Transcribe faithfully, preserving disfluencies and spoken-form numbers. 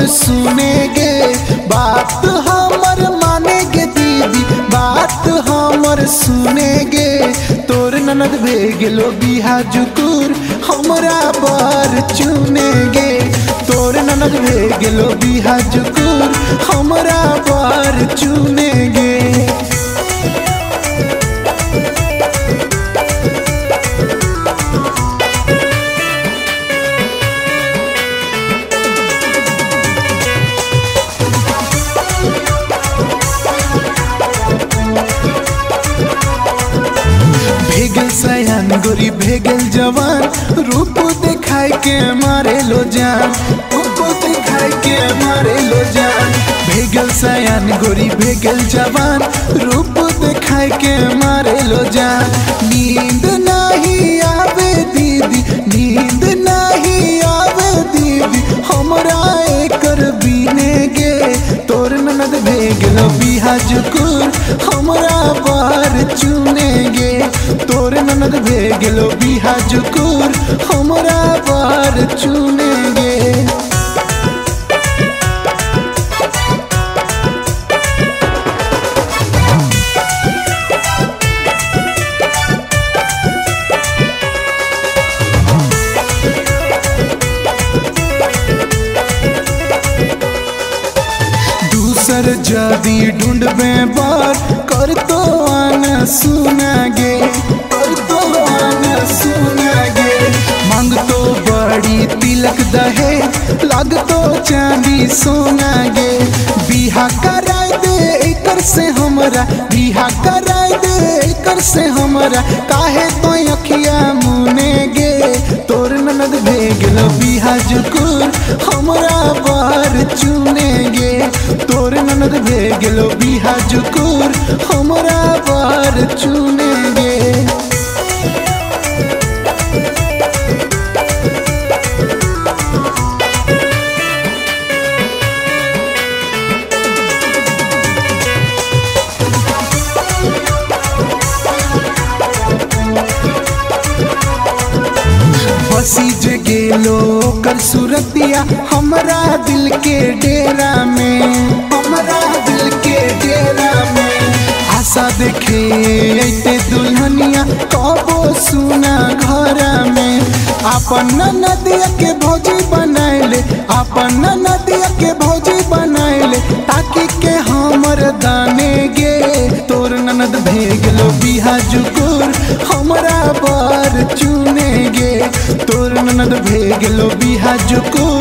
हमर सुनेगे, बात हमर मानेगे दीदी, बात हमर सुनेगे। तोर ननद भे गेलो बिहा जुकुर, हमरा बर चुनेगे। तोर ननद भे गेलो बिहा जुकुर, हमरा बर चुनेगे। भेगल सयान गोरी भेगल जवान, रूप दिखाई के मारे लो जान, रूप दिखाई के मारे लो जान। भेगल सयान गोरी भेगल जवान, रूप दिखाई के मारे लो जान। नींद नहीं आवे दीदी, नींद नहीं आवे दीदी, हमरा एकर बीनेगे। तोर ननद भेगलो बिहा जुकुर, हमरा बार चुनेगे। तोर ननद भे गेलो बिहा जुकुर, हमरा बार चुनेगे। दूसर जादी ढूंढबे बार, कर तो आना सुनागे, कर तो आना सुनागे। मांग तो बड़ी तिलक दहे, लाग तो चांदी सोनागे। बिहा कराय दे एकर से हमरा, बिहा कराय दे एकर से हमरा, काहे तो अखिया मुनेगे। तोर ननद भे गेलो बिहा जुकुर, हमरा बार चुनेगे। तोर ननद भे गेलो बिहा जुकुर, हमरा बार चुनेगे। बसी जे गेलो कर सूरतिया, हमरा दिल के डेरा में, हमरा दिल के डेरा में। आशा देखे ऐते दुल्हनिया, कबो सुना घरा में। आपन नदिया के भौजी बनाइले, आपन नदिया के भौजी बनाइले, ताकि के हमर दाने गे। तोर ननद भे गेलो बिहा जुकुर, हमरा बार चुनेगे। तोर ननद भे गेलो बिहा जुकुर,